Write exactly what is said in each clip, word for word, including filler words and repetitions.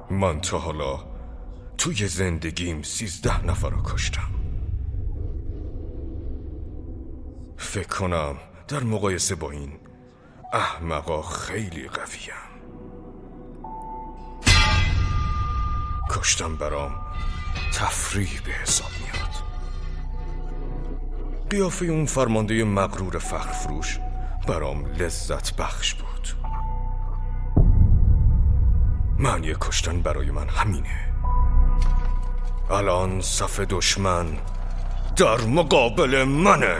من تا حالا توی زندگیم سیزده نفر رو کشتم. فکر کنم در مقایسه با این احمقا خیلی قویم. کشتم برام تفریح به حساب میاد. قیافه اون فرمانده مغرور فخر فروش برام لذت بخش بود. معنی کشتن برای من همینه. الان صف دشمن در مقابل منه.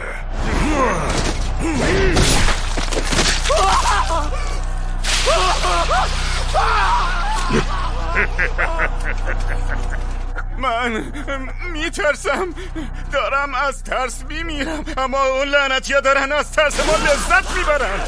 من میترسم، دارم از ترس میمیرم، اما اون لعنتی‌ها دارن از ترس ما لذت میبرن.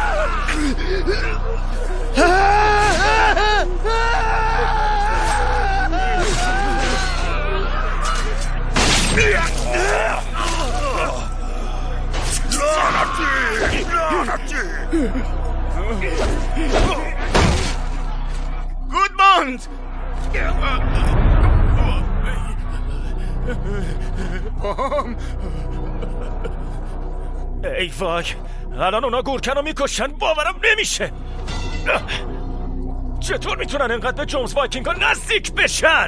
گودموند! بام! ای وای، الان اونا گورکن رو میکشن، باورم نمیشه. چطور میتونن انقدر به جونز وایکینگ ها نزدیک بشن؟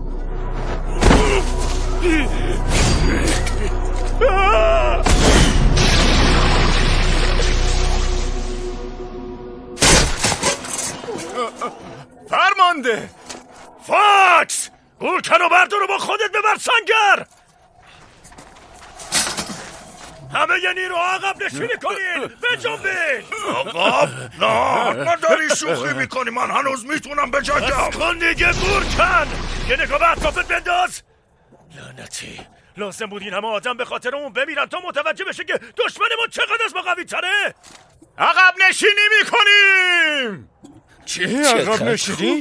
فرمانده! فاکس! گورکن رو بردار و با خودت ببر سنگر! همه یه نیرو عقب نشینی کنین! بجنبین! عقب؟ نه، من داری شوخی میکنی، من هنوز میتونم بجنگم. بس کن دیگه گورکن! یه نگاه به اطرافت بنداز! لعنتی، لازم بود این همه آدم به خاطر اون بمیرن تا متوجه بشه که دشمنمون چقدر از ما قوی تره. عقب نشینی میکنیم. چی عقب نشینی؟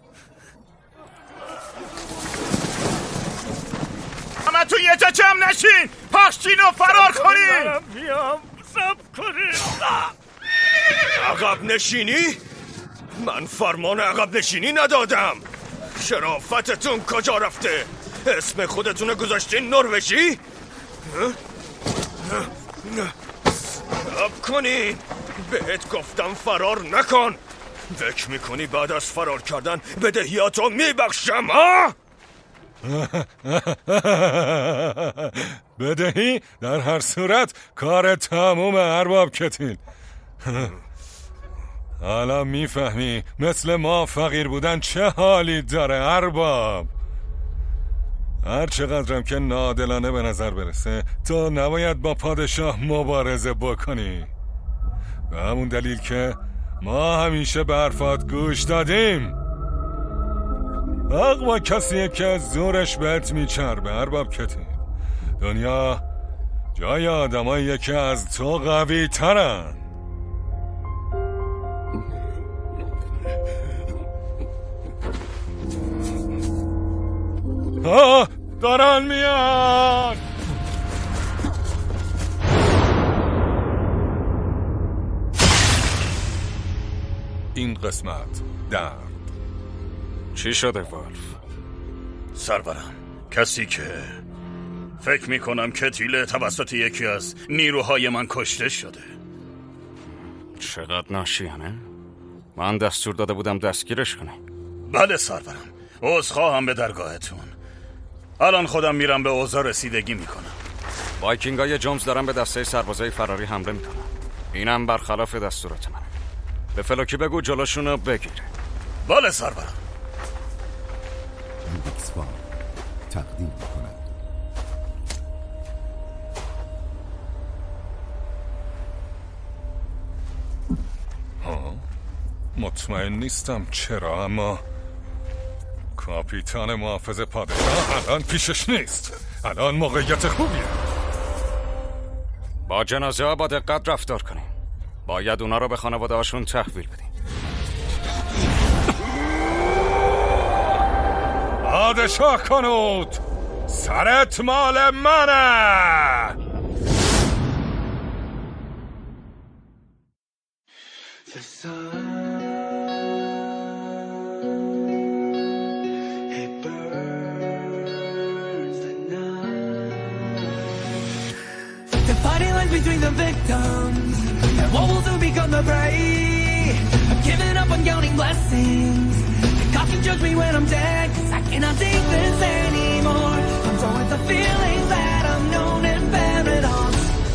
همه تو یه جا جمع نشین، پاشچین و فرار کنین. دارم بیام، سب کنین. عقب نشینی؟ من فرمان عقب نشینی ندادم. شرافتتون کجا رفته؟ اسم خودتون گذاشتین نروژی؟ سب کنین، بهت گفتم فرار نکن. فکر میکنی بعد از فرار کردن بدهیاتو میبخشم ها؟ بدهی در هر صورت کار تموم ارباب کتیل. حالا میفهمی مثل ما فقیر بودن چه حالی داره ارباب. هر چقدرم که ناعادلانه به نظر برسه تو نباید با پادشاه مبارزه بکنی، به همون دلیل که ما همیشه به حرفات گوش دادیم. حق با کسیه که زورش بهت میچربه ارباب کتیل. دنیا جای آدماییه که از تو قوی ترن. آه دارن میان. این قسمت درد. چی شده والف؟ سرورم، کسی که فکر میکنم کتیله توسط یکی از نیروهای من کشته شده. چقدر ناشیانه؟ من دستور داده بودم دستگیرش کنی. بله سرورم، عذرخواهم به درگاهتون. الان خودم میرم به اوضاع رسیدگی میکنم. وایکینگای جونز دارن به دسته سربازای فراری حمله میکنن. اینم برخلاف دستورات من. به فلوکی بگو جلوشونو بگیره. بله سرورم. ایکسفام تقدیم میکند. ها مطمئن نیستم چرا، اما کاپیتان محافظ پادشاه الان پیشش نیست. الان موقعیت خوبیه. با جنازه ها با دقت رفتار کنیم. باید اونا رو به خانواده هاشون تحویل بدیم. پادشاه کنود، سرت مال منه. victims, and what will soon become the prey. I'm giving up on counting blessings. God can judge me when I'm dead, 'cause I cannot take this anymore. I'm done with the feelings that I've known and bear it all.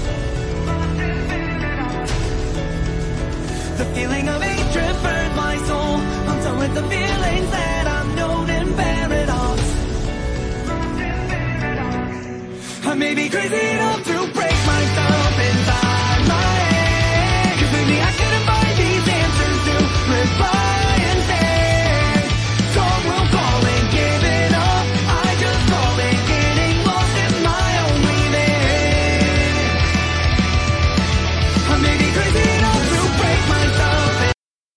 The feeling of hatred burned my soul. I'm done with the feelings that I've known and bear it all. I may be crazy enough to break myself inside my head, 'cause maybe I couldn't find these answers to reply and say, some will call it giving up, I just call it getting lost in my own weaving. I may be crazy enough to break myself in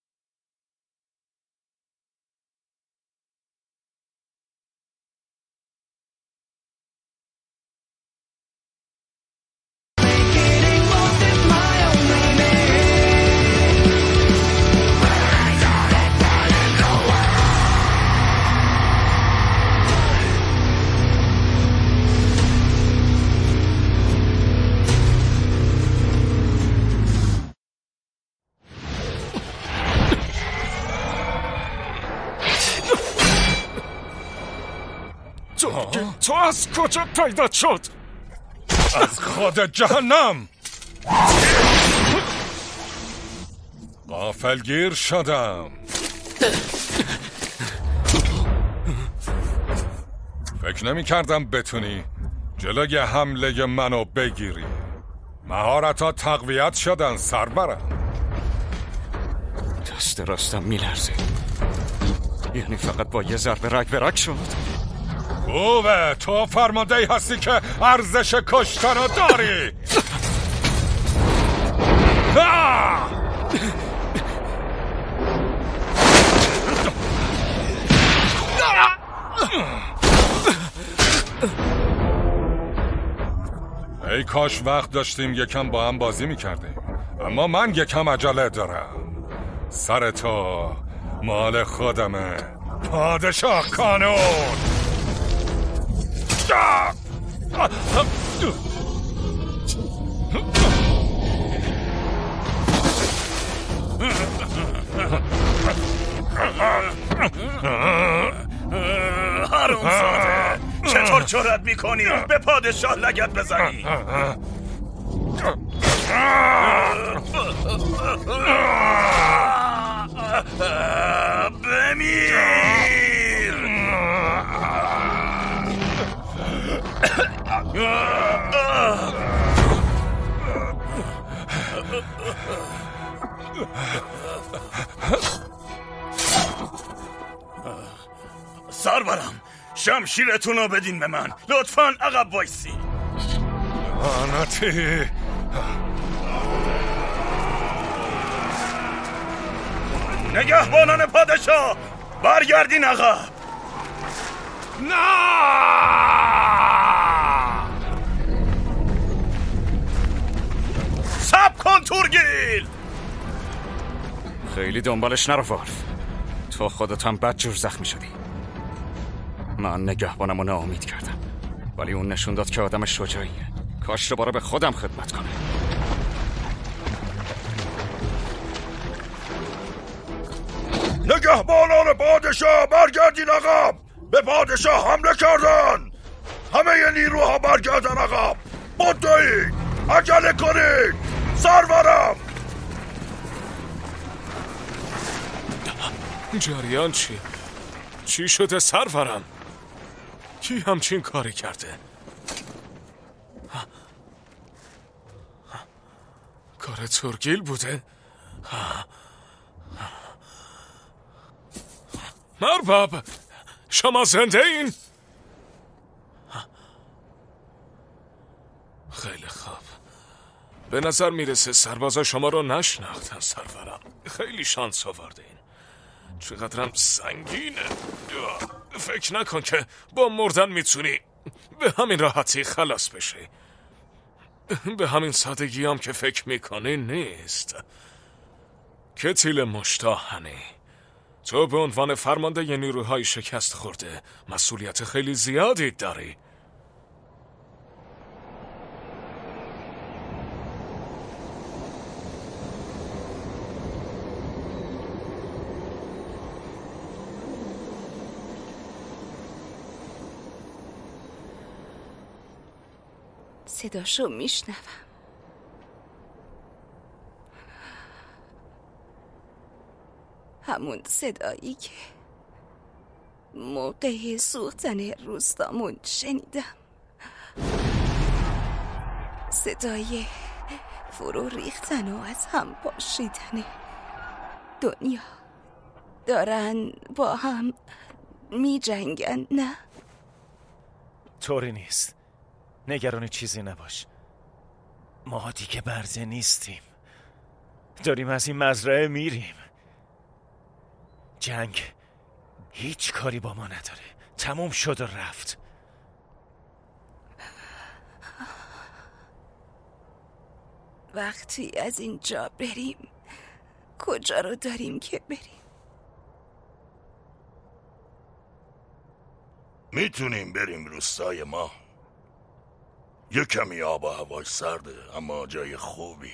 تو از کجا پیدا شد؟ از خود جهنم. غافلگیر شدم. فکر نمی کردم بتونی جلوی حمله منو بگیری. مهارت‌ها تقویت شدن سربرم. دست راستم میلرزه. یعنی فقط با یه ضربه رگ به رگ شد. خوبه، تو فرماندهی هستی که ارزش کشتن رو داری. ای کاش وقت داشتیم یکم با هم بازی میکردیم، اما من یکم عجله دارم. سر تو مال خودمه پادشاه کانون. حرومزاده، چطور جرأت میکنی به پادشاه لگد بزنی؟ بمیر! سرورم، شمشیرتون رو بدین به من. لطفاً عقب وایسی. لعنتی. نگهبانان پادشاه، برگردین عقب. نه! صبر کن تورگیل. خیلی دنبالش نرو والف. تو خودت هم بدجور زخمی شدی. من نگهبانم رو ناامید کردم، ولی اون نشون داد که آدم شجاعیه. کاش دوباره به خودم خدمت کنه. نگهبانان پادشاه، برگردین عقب. به پادشاه حمله کردن. همه نیروها برگردن عقب. بدوید، عجله کنید. سرورم. جریان چی؟ چی شده سرورم؟ کی همچین کاری کرده؟ کار تورگیل بوده؟ مرباب، شما زنده این؟ خیلی خوب. به نظر میرسه سربازا شما رو نشناختن سرورم. خیلی شانس آوردین. چقدرم سنگینه. فکر نکن که با مردن میتونی به همین راحتی خلاص بشی. به همین سادگی هم که فکر میکنی نیست. کتیل مشتاحنی، تو به عنوان فرمانده ی نیروهای شکست خورده مسئولیت خیلی زیادی داری. صداشو میشنوم. همون صدایی که موقع سوختن روستامون شنیدم. صدای فرو ریختن و از هم پاشیدن دنیا. دارن با هم می جنگن. نه طوری نیست. نگران چیزی نباش. ما دیگه برده نیستیم. داریم از این مزرعه میریم. جنگ هیچ کاری با ما نداره. تموم شد و رفت. وقتی از اینجا بریم کجا رو داریم که بریم؟ میتونیم بریم روستای ما. یه کمی آب و هوای سرده اما جای خوبیه.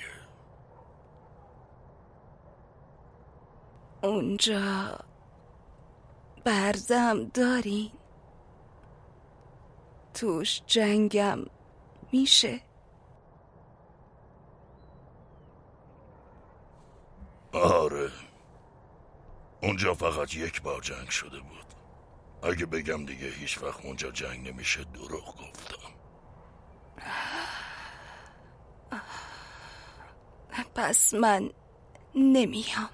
اونجا بردم دارین؟ توش جنگم میشه؟ آره، اونجا فقط یک بار جنگ شده بود. اگه بگم دیگه هیچ وقت اونجا جنگ نمیشه دروغ گفتم. پس من نمیام.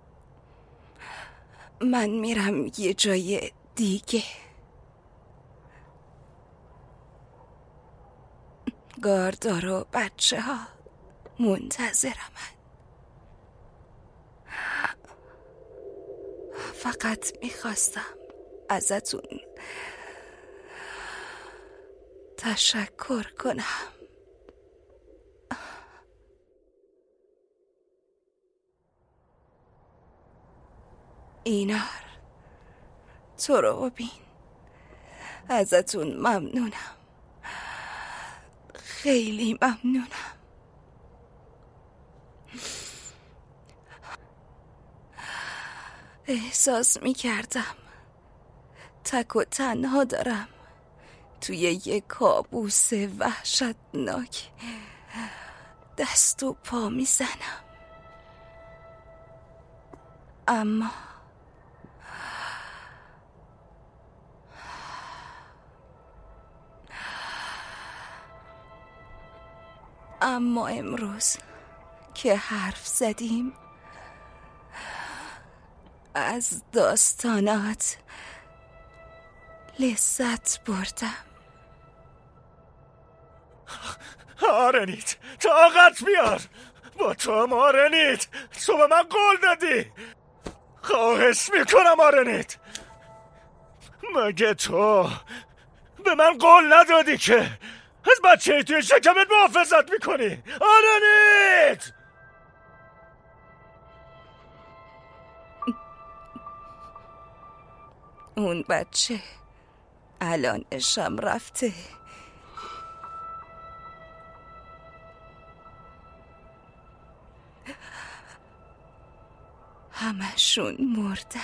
من میرم یه جای دیگه. گاردار و بچه ها منتظرمن. فقط میخواستم ازتون تشکر کنم. اینار، تو رو ببین. ازتون ممنونم. خیلی ممنونم. احساس می کردم تک و تنها دارم توی یک کابوس وحشتناک دست و پا می زنم. اما اما امروز که حرف زدیم از داستانات لذت بردم. آرنیت، طاقت بیار. با تو هم آرنیت، تو به من قول دادی. خواهش میکنم آرنیت. مگه تو به من قول ندادی که از بچه توی شکمت محافظت میکنی؟ آرنیت! اون بچه الان اشم رفته. همشون مردن.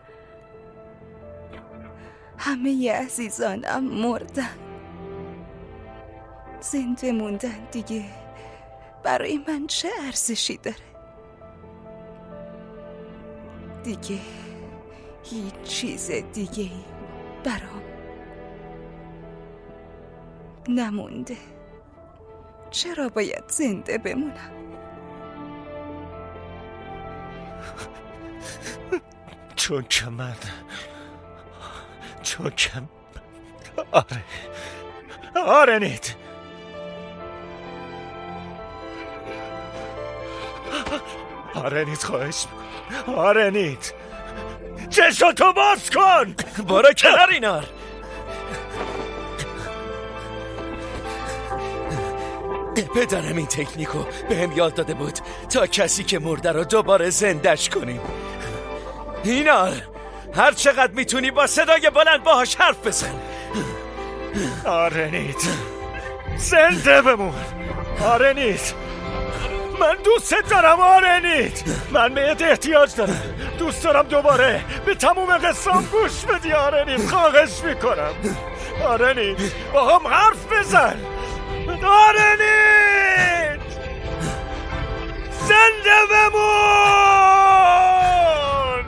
همه ی عزیزانم مردن. زنده موندن دیگه برای من چه ارزشی داره؟ دیگه هیچ چیز دیگه برام نمونده. چرا باید زنده بمونم؟ چون که من چون که آره آرنیت آرنیت خواهش میکنم. آرنیت چشاتو باز کن. برو کنار اینار. پدرم این تکنیکو بهم یاد داده بود تا کسی که مرده رو دوباره زندش کنیم. اینار، هر چقدر میتونی با صدای بلند باهاش حرف بزن. آرنیت زنده بمون. آرنیت من دوست دارم. آرنیت من بهت احتیاج دارم. دوست دارم دوباره به تموم قصام گوش بدی. آرنیت خواهش میکنم. آرنیت با هم حرف بزن. آرنیت زنده بمون.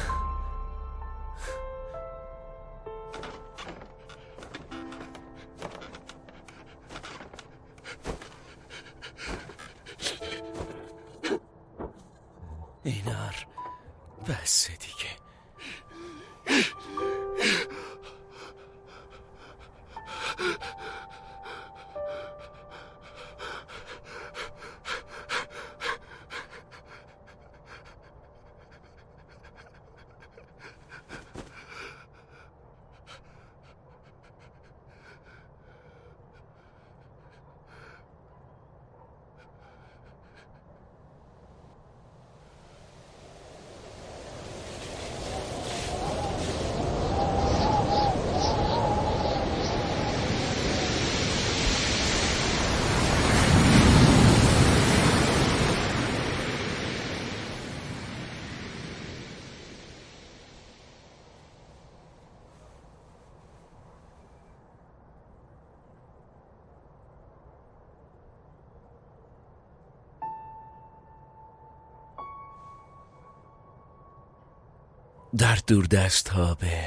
اینار بس دیگه. در دور دست ها به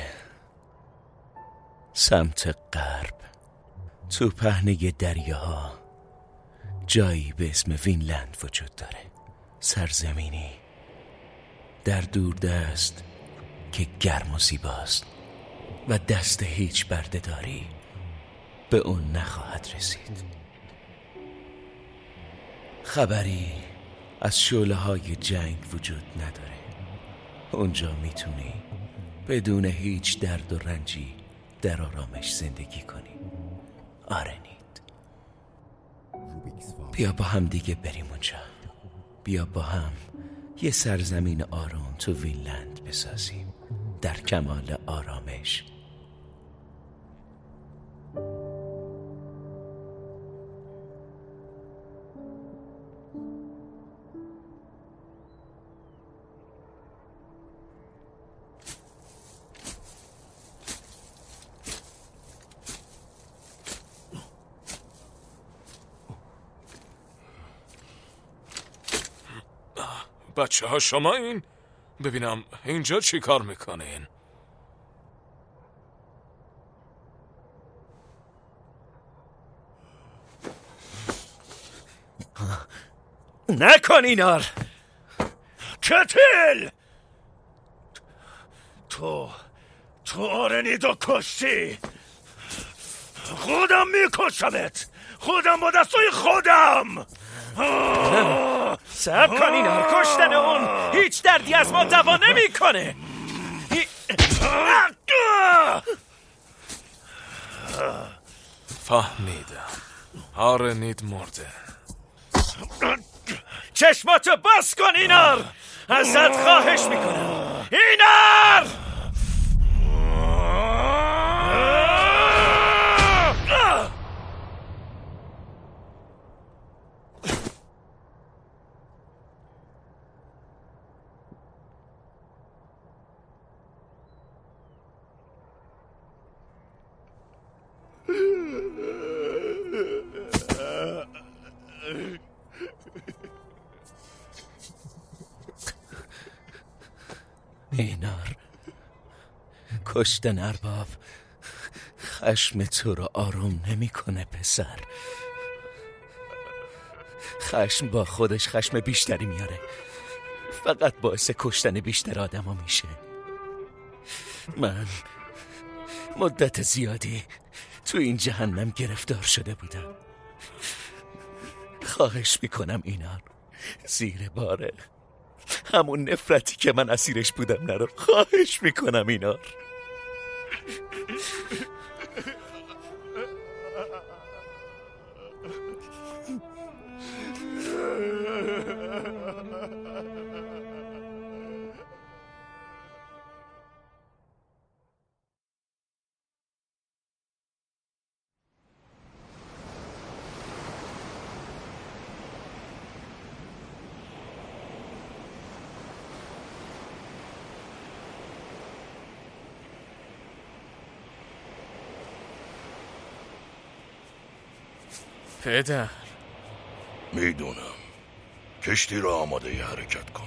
سمت غرب تو پهنه دریاها جایی به اسم وینلند وجود داره. سرزمینی در دور دست که گرم و زیباست و دست هیچ بردهداری به اون نخواهد رسید. خبری از شعله های جنگ وجود نداره. اونجا میتونی بدون هیچ درد و رنجی در آرامش زندگی کنی. آرنید، بیا با هم دیگه بریم اونجا. بیا با هم یه سرزمین آروم تو وینلند بسازیم در کمال آرامش. بچه ها شما این ببینم اینجا چی کار میکنین؟ نکن اینار. کتل تو تو آرنیدو کشتی. خودم میکشمت. خودم با دستای خودم. صبر کن اینار. کشتن اون هیچ دردی از ما دوا نمیکنه. فهمیدم. آرنید مرده. چشماتو باز کن اینار. ازت خواهش میکنم اینار. اینار، کشتن ارباب خشم تو رو آروم نمیکنه پسر. خشم با خودش خشم بیشتری میاره. فقط باعث کشتن بیشتر آدم میشه. من مدت زیادی تو این جهنم گرفتار شده بودم. خواهش میکنم اینار، زیر باره همون نفرتی که من اسیرش بودم نرو. خواهش میکنم اینار. پدر میدونم. کشتی را آماده ی حرکت کن.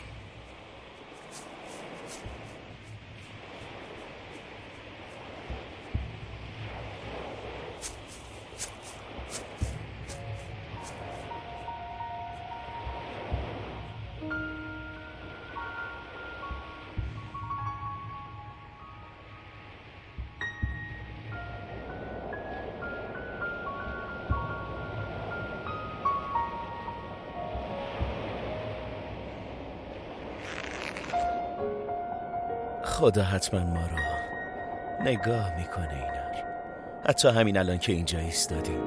خدا حتما ما رو نگاه میکنه اینار، حتی همین الان که اینجا ایستادیم.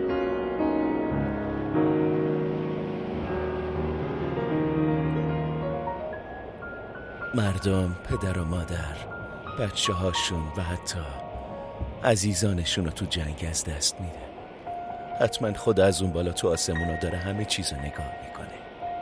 مردم، پدر و مادر، بچه هاشون و حتی عزیزانشون رو تو جنگ از دست میده. حتما خدا از اون بالا تو آسمون رو داره همه چیز رو نگاه میکنه.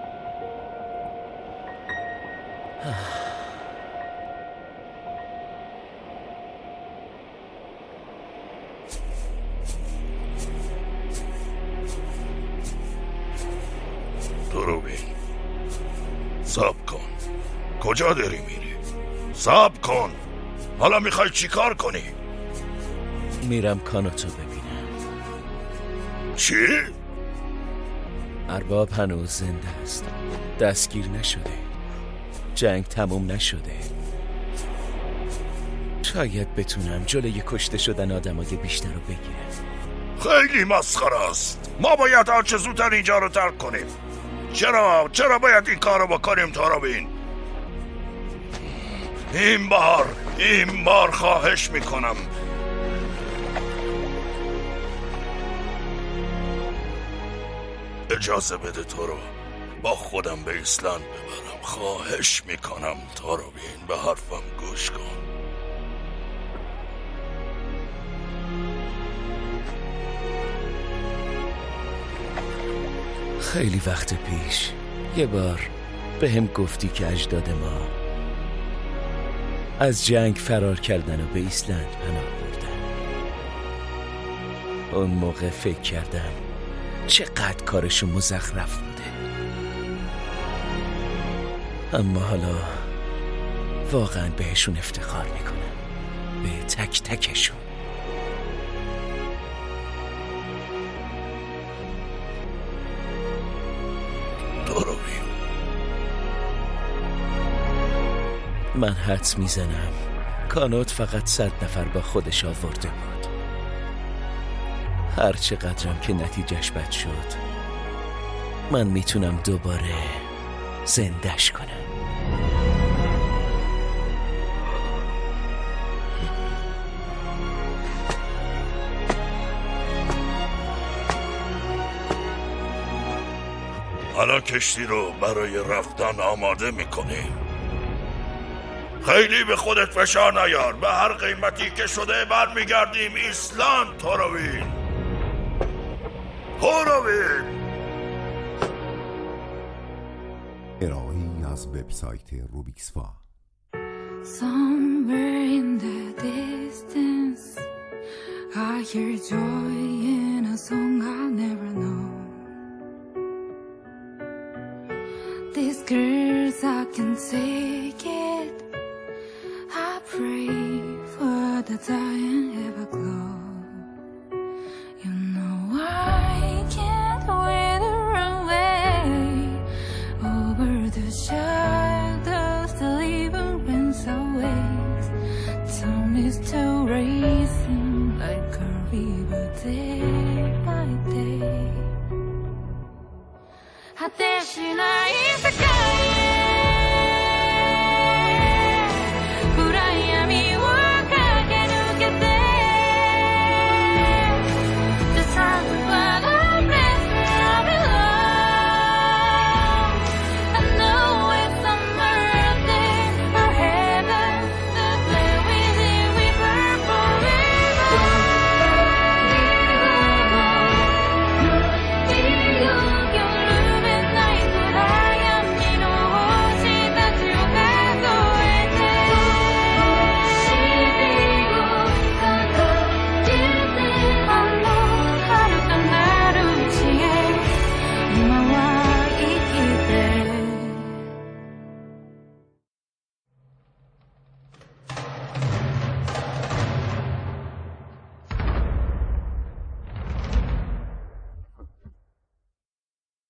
دروبین، صبر کن. کجا داری میری؟ صبر کن. حالا میخوای چی کار کنی؟ میرم کانوتو ببینم. چی؟ ارباب هنوز زنده است، دستگیر نشده، جنگ تموم نشده. شاید بتونم جلوی کشته شدن آدمای بیشتر رو بگیرم. خیلی مسخره است. ما باید هرچه زودتر اینجا رو ترک کنیم. چرا؟ چرا باید این کار رو بکنیم تورابین؟ این بار این بار خواهش میکنم اجازه بده تو رو با خودم به ایسلند ببرم. خواهش میکنم تورابین، به حرفم گوش کن. خیلی وقت پیش یه بار به هم گفتی که اجداد ما از جنگ فرار کردن و به ایسلند پناه بردن. اون موقع فکر کردم چقدر کارشون مزخرف بوده، اما حالا واقعا بهشون افتخار میکنم، به تک تکشون. من حدس میزنم کانوت فقط صد نفر با خودش آورده بود. هر چقدرم که نتیجهش بد شد، من میتونم دوباره زندش کنم. حالا کشتی رو برای رفتن آماده میکنی. خیلی به خودت فشار نیار. به هر قیمتی که شده برمیگردیم ایسلند. تورابین تورابین ارائه‌ای از وبسایت روبیکسفا. Somewhere in the distance I hear joy in a song I'll never know. These girls I can take it. I pray for the dying ever glow. You know I can't wait to run away over the shadows that deliverance awaits. Time is still racing like a river day by day. 果てしない世界